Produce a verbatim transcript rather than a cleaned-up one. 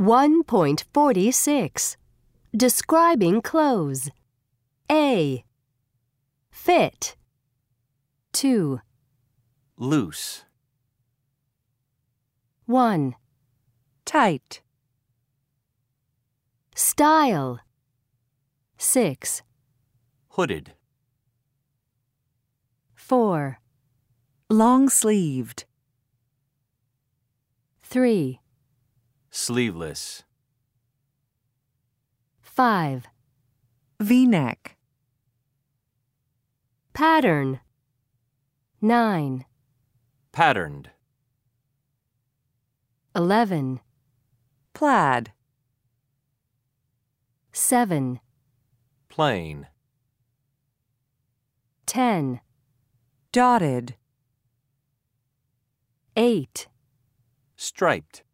one point four six. Describing clothes. A. Fit. two. Loose. one. Tight. Style. six. Hooded. four. Long-sleeved. three. Sleeveless. five. V-neck. Pattern. nine. Patterned. eleven. Plaid. seven. Plain. ten. Dotted. eight. Striped.